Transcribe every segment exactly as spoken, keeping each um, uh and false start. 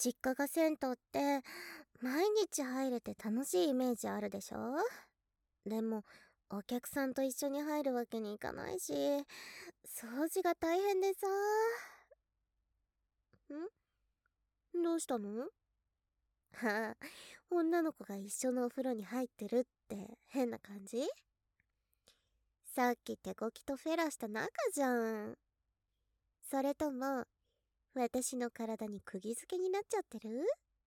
実家が銭湯って毎日入れて楽しいイメージあるでしょ。でもお客さんと一緒に入るわけにいかないし、掃除が大変でさ。んどうしたの？はあ、女の子が一緒のお風呂に入ってるって変な感じ？さっき手こきとフェラした仲じゃん。それとも私の体に釘付けになっちゃってる？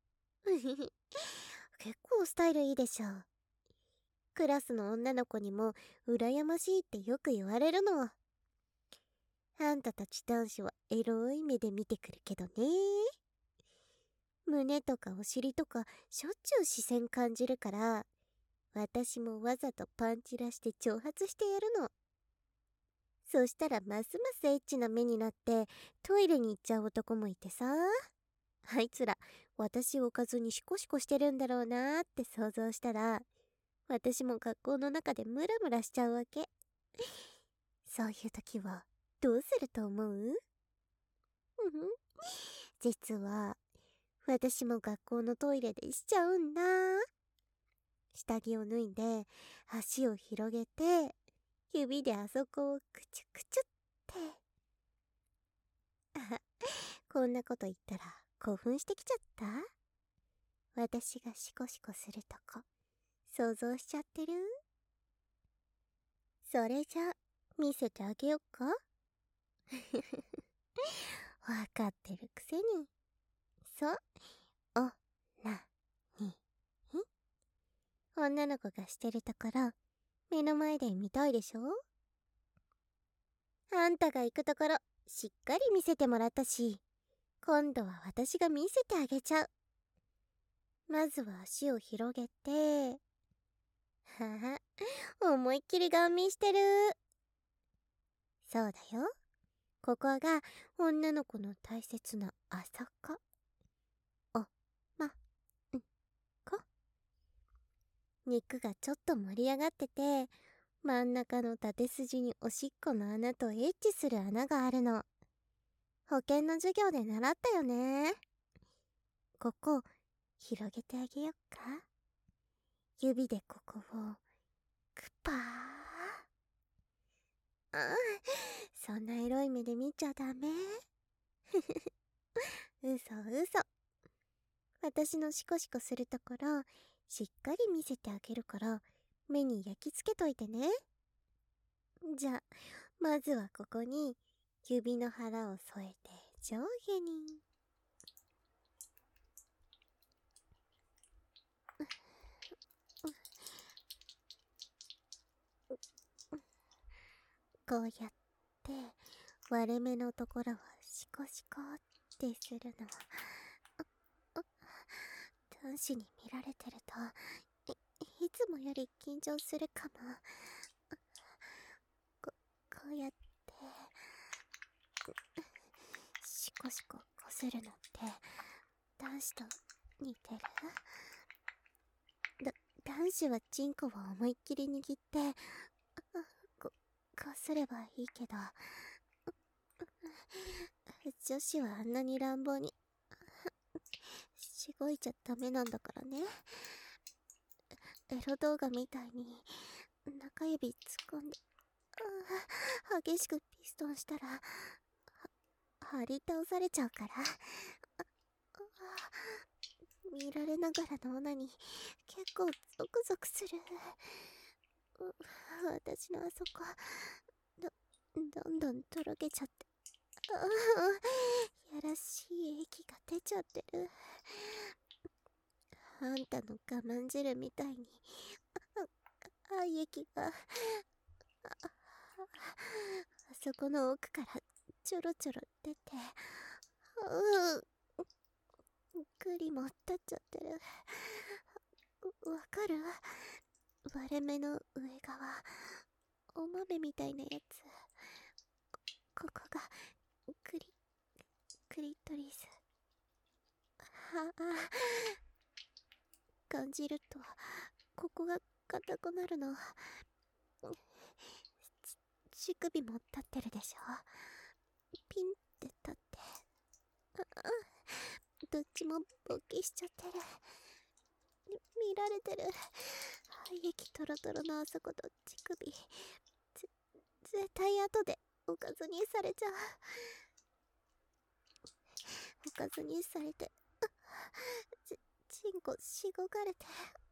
結構スタイルいいでしょ。クラスの女の子にも羨ましいってよく言われるの。あんたたち男子はエロい目で見てくるけどね。胸とかお尻とかしょっちゅう視線感じるから、私もわざとパンチラして挑発してやるの。そしたらますますエッチな目になってトイレに行っちゃう男もいてさ。あいつら私を置かずにシコシコしてるんだろうなーって想像したら、私も学校の中でムラムラしちゃうわけ。そういう時はどうすると思う？実は私も学校のトイレでしちゃうんだ。下着を脱いで足を広げて指であそこをクチュクチュって。あ、こんなこと言ったら興奮してきちゃった？私がシコシコするとこ想像しちゃってる？それじゃ見せてあげよっか。わかってるくせに。そう、おなに女の子がしてるところ目の前で見たいでしょ。あんたが行くところしっかり見せてもらったし、今度は私が見せてあげちゃう。まずは足を広げて、はは、思いっきりガン見してる。そうだよ。ここが女の子の大切なあそこ。お、ま、ん、こ。肉がちょっと盛り上がってて、真ん中の縦筋におしっこの穴とエッチする穴があるの。保健の授業で習ったよね。ここ広げてあげよっか。指でここをクパー。ああ、そんなエロい目で見ちゃダメ。嘘嘘。私のシコシコするところしっかり見せてあげるから、目に焼き付けといてね。じゃあまずはここに指の腹を添えて上下に。こうやって割れ目のところをシコシコってするの。男子に見られてると い, いつもより緊張するかも。こ, こうやってシコシコこするのって男子と似てる？だ男子はチンコを思いっきり握ってここすればいいけど、女子はあんなに乱暴にしごいちゃダメなんだからね。エロ動画みたいに中指突っ込んで激しくピストンしたら張り倒されちゃうから。見られながらのオナに結構ゾクゾクする。私のあそこどどんどんとろけちゃって、やらしい液が出ちゃってる。あんたの我慢汁みたいに愛液が あ, あそこの奥からちょろちょろ出て、うグリも立っちゃってる。わかる？割れ目の上側、お豆みたいなやつ。ここがクリクリトリス。はあ、感じるとここが硬くなるの。乳首も立ってるでしょ。ピンって立って、 どっちも勃起しちゃってる。見られてる。胃液トロトロのあそこと乳首。ぜ絶対後でおかずにされちゃう。おかずにされて、ち、ちんこしごかれて、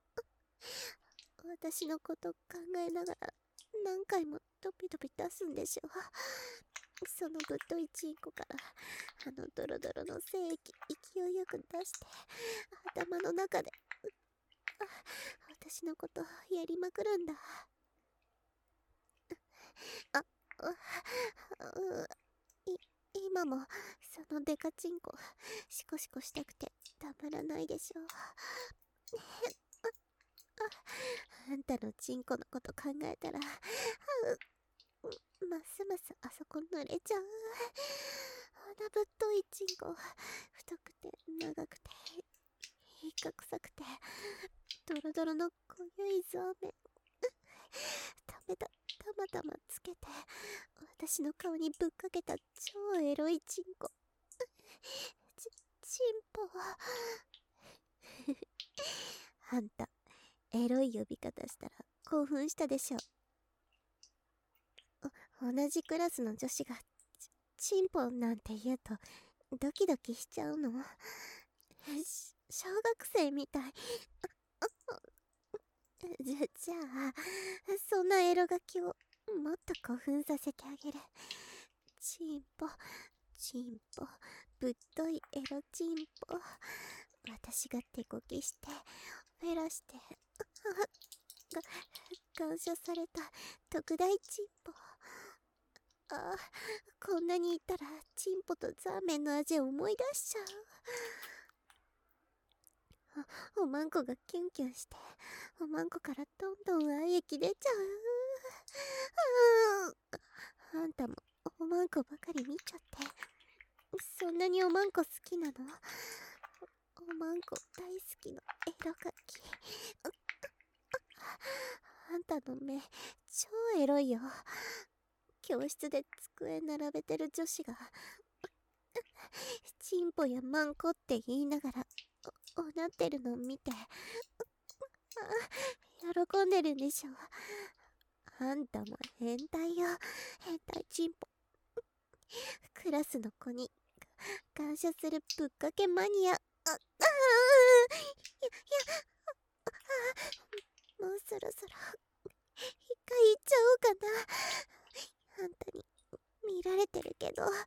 私のこと考えながら何回もドピドピ出すんでしょう。そのぶっといチンコからあのドロドロの精液勢いよく出して頭の中で私のことやりまくるんだ。あ、うい今もそのデカチンコシコシコしたくてたまらないでしょう。あんたのチンコのこと考えたらますますあそこ濡れちゃう。あのぶっといチンコ、太くて長くて引っか臭くてドロドロの濃ゆいザーメン、ためたたまたまつけて私の顔にぶっかけた超エロいチンコ、ち、チンポ。あんたエロい呼び方したら興奮したでしょ。同じクラスの女子がチンポなんて言うとドキドキしちゃうの。小学生みたい。じゃ、じゃあそんなエロガキをもっと興奮させてあげる。チンポチンポぶっといエロチンポ、私が手こきしてフェラしてが感謝された特大チンポ。ああ、こんなにいたらチンポとザーメンの味を思い出しちゃう。お、おまんこがキュンキュンしておまんこからどんどん愛液出ちゃう。あんたもおまんこばかり見ちゃって、そんなにおまんこ好きなの？おまんこ大好きのエロガキ。あんたの目超エロいよ。教室で机並べてる女子がチンポやマンコって言いながらお、おなってるのを見て喜んでるんでしょ。あんたも変態よ、変態チンポ。クラスの子に感謝するぶっかけマニア。あ、あー、いや、いや、もうそろそろ一回言っちゃおうかな。あんたに見られてるけど、ああ、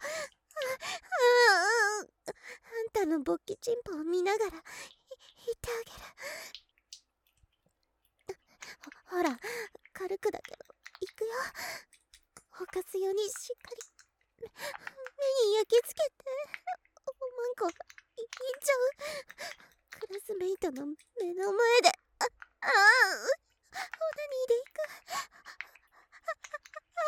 あんたの勃起チンポを見ながら言ってあげる。ほ、ほら、軽くだけど行くよ。ほかすようにしっかり目に焼き付けて。おまんこがいっちゃう。クラスメイトの目の前で。あ、ああ、オナニーで行く。あ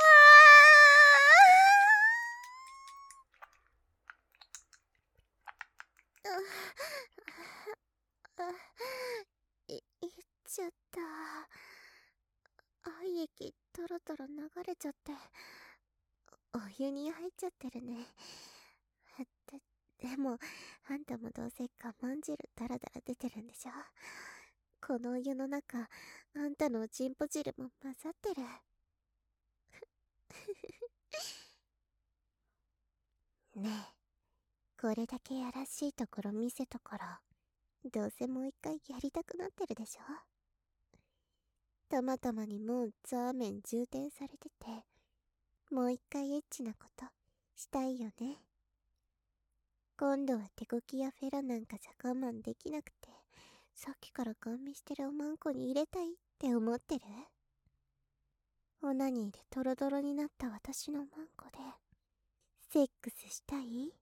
あ、い、いっちゃった。愛液トロトロ流れちゃってお湯に入っちゃってるね。で、でもあんたもどうせ我慢汁ダラダラ出てるんでしょ。このお湯の中あんたのおちんぽ汁も混ざってる。ねえ、これだけやらしいところ見せところ、どうせもう一回やりたくなってるでしょ。たまたまにもうザーメン充填されてて、もう一回エッチなことしたいよね。今度は手こきやフェラなんかじゃ我慢できなくて、さっきからガン見してるおまんこに入れたいって思ってる？オナニーでトロドロになった私のマンコでセックスしたい？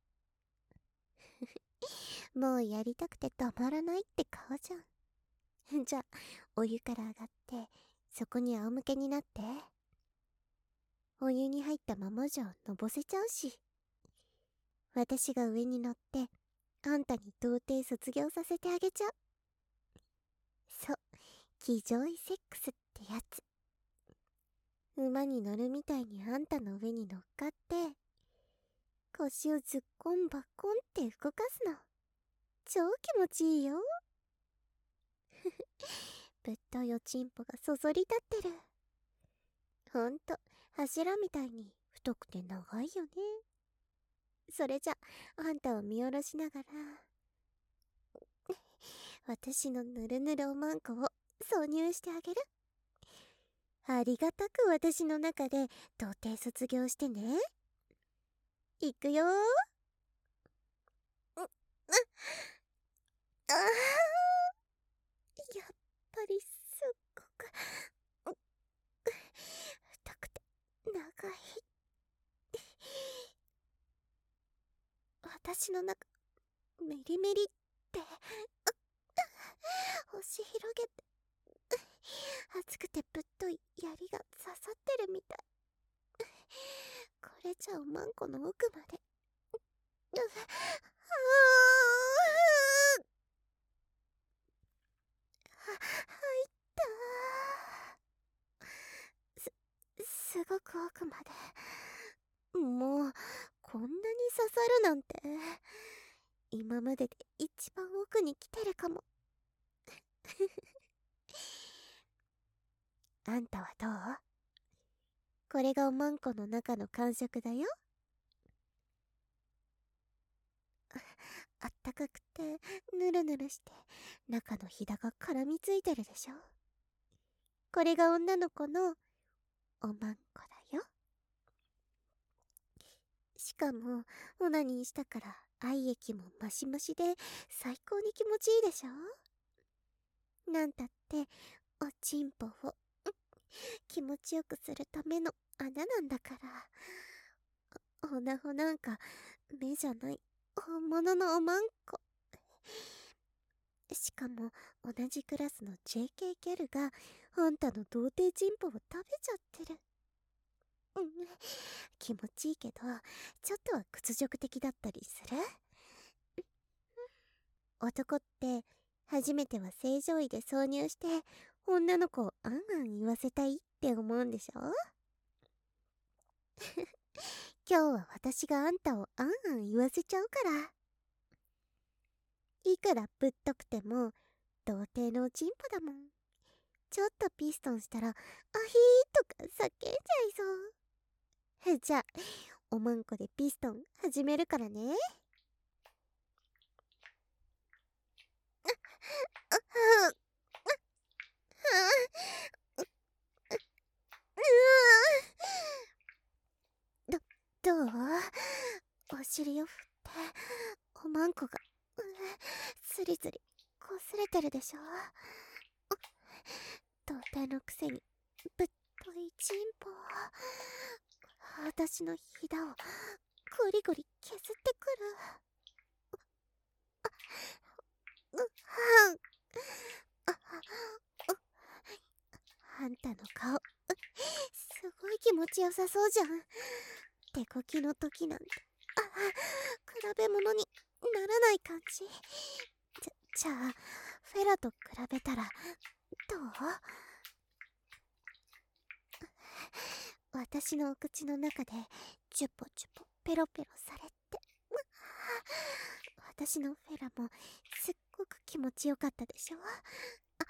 もうやりたくてたまらないって顔じゃん。じゃあお湯から上がってそこに仰向けになって。お湯に入ったままじゃのぼせちゃうし、私が上に乗ってあんたに童貞卒業させてあげちゃう。そう、騎乗位セックスってやつ。馬に乗るみたいにあんたの上に乗っかって腰をずっこんばっこんって動かすの。 超気持ちいいよ。ぶっといおちんぽがそそり立ってる。ほんと柱みたいに太くて長いよね。それじゃあんたを見下ろしながら私のぬるぬるおまんこを挿入してあげる。ありがたく私の中で童貞卒業してね。いくよー。うっ、ああ、やっぱりすっごく太くて長い。私の中メリメリって星広げて熱くてぶっとい槍が刺さってるみたい。これじゃおまんこの奥まで。うはあ、入ったすすごく奥まで。もうこんなに刺さるなんて今までで一番奥に来てるかも。あんたはどう？これがおまんこの中の感触だよ。あったかくてぬるぬるして中のひだが絡みついてるでしょ。これが女の子のおまんこだよ。しかもオナニーしたから愛液もマシマシで最高に気持ちいいでしょ。なんたっておちんぽを気持ちよくするための穴なんだから。オナホなんか目じゃない本物のおまんこ。しかも同じクラスの ジェーケー ギャルがあんたの童貞チンポを食べちゃってる。うん、気持ちいいけどちょっとは屈辱的だったりする。男って初めては正常位で挿入して女の子をあんあん言わせたいって思うんでしょ。今日は私があんたをあんあん言わせちゃうから。いくらぶっとくても童貞のおちんぽだもん。ちょっとピストンしたらアヒーとか叫んじゃいそう。じゃあおまんこでピストン始めるからね。ど、どう？お尻を振っておまんこがスリスリ擦れてるでしょ。童貞のくせにぶっといチンポ。私のひだをゴリゴリ削ってくる。うはんああんたの顔すごい気持ちよさそうじゃん。手こきの時なんてあ比べ物にならない感じ。じゃじゃあフェラと比べたらどう？私のお口の中でチュポチュポペロペロされて私のフェラもすっごく気持ちよかったでしょ。あ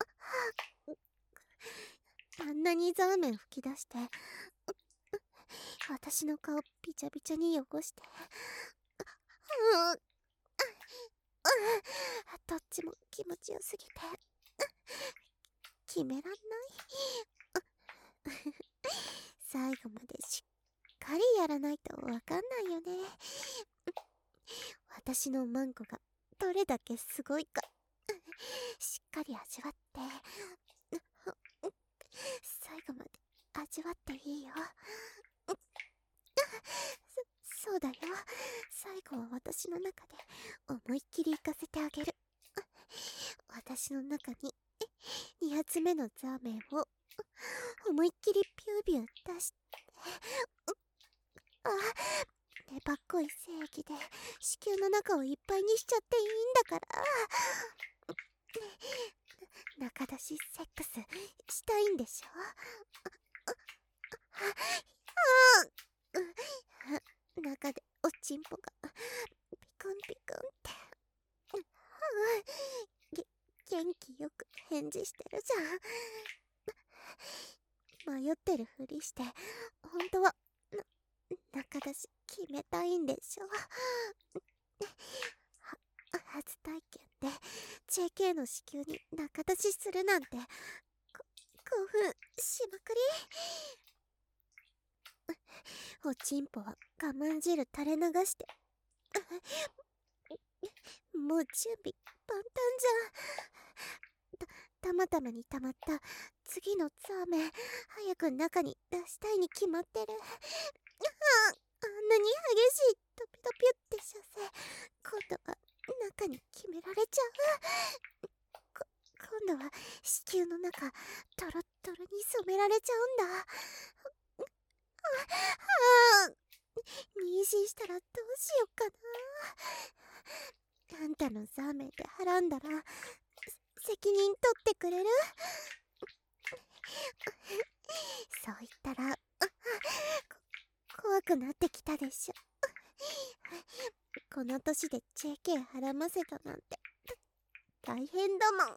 ああんなにザーメン吹き出して私の顔びちゃびちゃに汚してどっちも気持ちよすぎて決めらんない。最後までしっかりやらないとわかんないよね。私のマンコがどれだけすごいかしっかり味わって最後まで味わっていいよ。そ、そうだよ。最後は私の中で思いっきり行かせてあげる。私の中にに発目のザーメンを思いっきりピュービュー出してあ粘っこい精液で子宮の中をいっぱいにしちゃっていいんだから中出しセックスしたいんでしょ。中でおちんぽがピクンピクンってげ元気よく返事してるじゃん。迷ってるふりして本当はな中出し決めたいんでしょ。は初体験で ジェーケー の子宮に中出しするなんてこ興奮しまくり。おちんぽは我慢汁垂れ流してもう準備万端じゃん。たたまたまにたまった次のザーメン早く中に出したいに決まってる。ああんなに激しいドピドピって射精今度は中に決められちゃう。こ今度は子宮の中トロットロに染められちゃうんだ。ああ妊娠したらどうしよっかな。あんたのザーメンではらんだら責任取ってくれる？そう言ったらこ怖くなってきたでしょ。この年で ジェーケー はらませたなんて大変だもん。ああ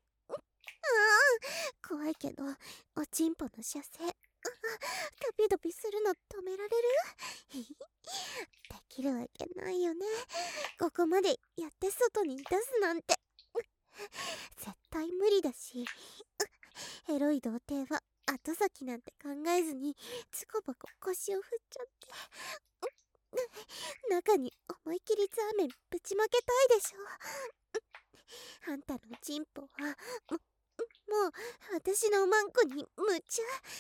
怖いけどおちんぽの射精ドピドピするの止められる？できるわけないよね。ここまでやって外に出すなんて絶対無理だし、エロい童貞は後先なんて考えずにつこぼこ腰を振っちゃって中に思い切りザーメンぶちまけたいでしょ。あんたのチンポはももう私のおまんこに夢中。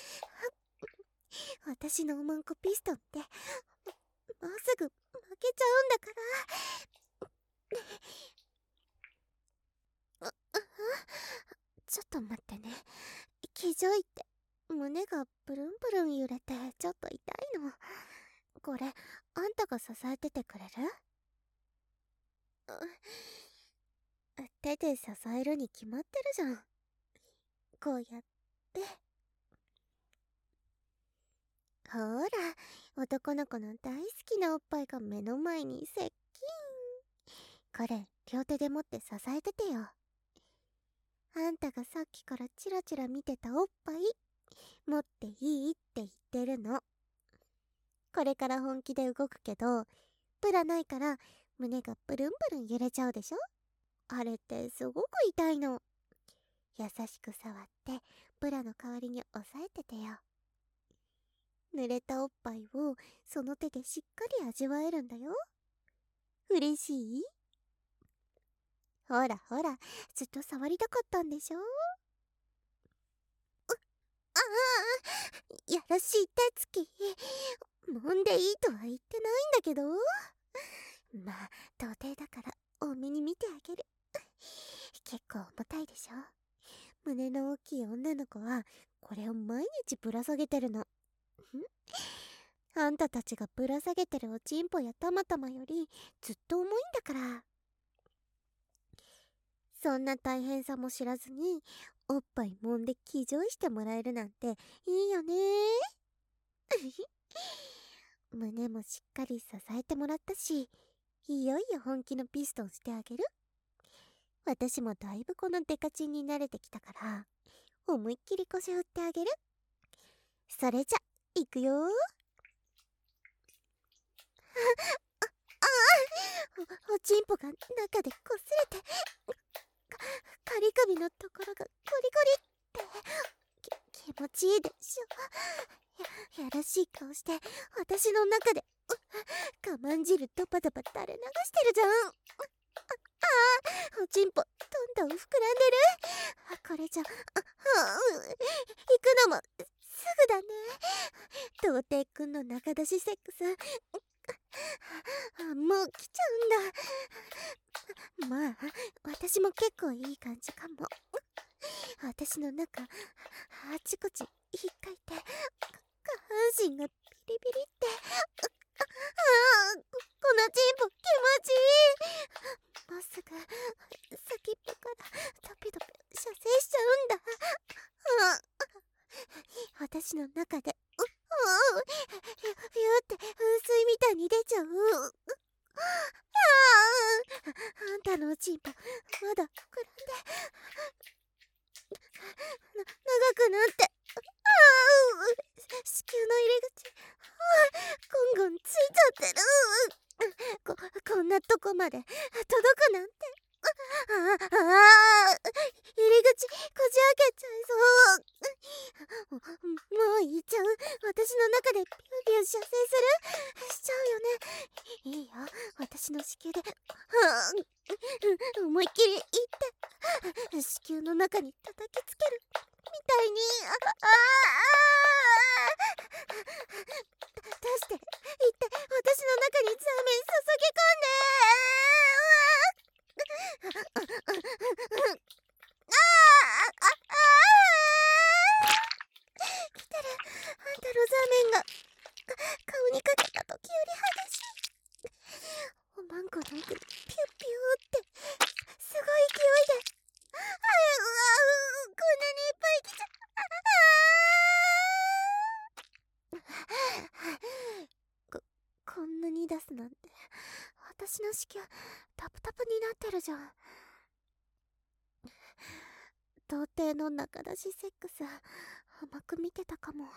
私のおまんこピストンってもうすぐ負けちゃうんだから。ああちょっと待ってね。気丈いって胸がブルンブルン揺れてちょっと痛いの。これあんたが支えててくれる？手で支えるに決まってるじゃん。こうやってほら男の子の大好きなおっぱいが目の前に接近。これ両手で持って支えててよ。あんたがさっきからチラチラ見てたおっぱい持っていいって言ってるの。これから本気で動くけどブラないから胸がブルンブルン揺れちゃうでしょ。あれってすごく痛いの。優しく触ってブラの代わりに押さえててよ。濡れたおっぱいをその手でしっかり味わえるんだよ。嬉しい？ほらほらずっと触りたかったんでしょ。ああやらしい手つき揉んでいいとは言ってないんだけど。まあ童貞だから多めに見てあげる。結構重たいでしょ。胸の大きい女の子はこれを毎日ぶら下げてるの。あんたたちがぶら下げてるおちんぽやたまたまよりずっと重いんだから。そんな大変さも知らずにおっぱい揉んで気丈してもらえるなんていいよね。胸もしっかり支えてもらったし、いよいよ本気のピストンしてあげる。私もだいぶこのデカチンに慣れてきたから思いっきり腰振ってあげる。それじゃいくよ。ああお、おちんぽが中でこすれてカリ首のところがゴリゴリってき気持ちいいでしょ。ややらしい顔して私の中で我慢汁ドバドバ垂れ流してるじゃん。ああおちんぽどんどん膨らんでる。あこれじゃああ行くのもすぐだね。童貞くんの中出しセックスあもう来ちゃうんだ。まあ私も結構いい感じかも。私の中あちこち引っかいて下半身がビリビリってああこのチンポ気持ちいい。もうすぐ先っぽからドピドピ射精しちゃうんだ。あ私の中でううひゅひゅって噴水みたいに出ちゃう。あああんたのおちんぽまだ膨らんでな長くなって、ああ子宮の入り口、ああゴンゴンついちゃってる。ここんなとこまで届くなんて。あああ入り口こじ開けちゃいそう。ももういっちゃう。私の中でビュービュー射精するしちゃうよね。いいよ、私の子宮で、はあ、思いっきりいって子宮の中に叩きつけるみたいに。ああ出していって私の中にザーメン注ぎ込んで。ああああ来てる。あんたのザーメンが顔にかけた時より激しい。おまんこの奥にピュッピューってすごい勢いで。あうわうこんなにいっぱい来ちゃここんなに出すなんて。私の子宮タプタプになってるじゃん。童貞の中出しセックス甘く見てたかも。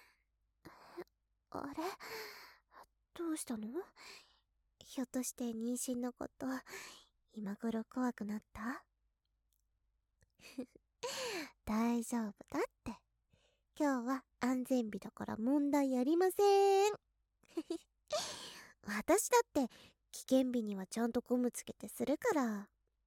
あれどうしたの？ひょっとして妊娠のこと今頃怖くなった？大丈夫だって。今日は安全日だから問題ありません。私だって危険日にはちゃんとゴムつけてするから。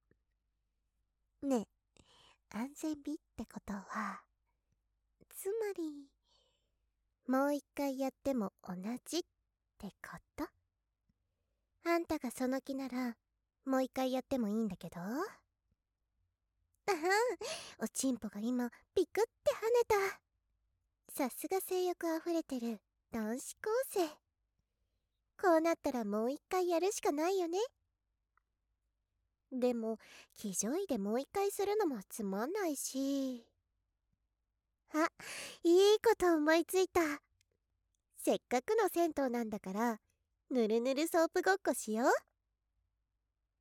ねえ、安全日ってことはつまりもう一回やっても同じってこと？あんたがその気ならもう一回やってもいいんだけど。あはん、おちんぽが今ピクって跳ねた。さすが性欲あふれてる男子高生。こうなったらもう一回やるしかないよね。でも気丈いでもう一回するのもつまんないし。あ、いいこと思いついた。せっかくの銭湯なんだからぬるぬるソープごっこしよう。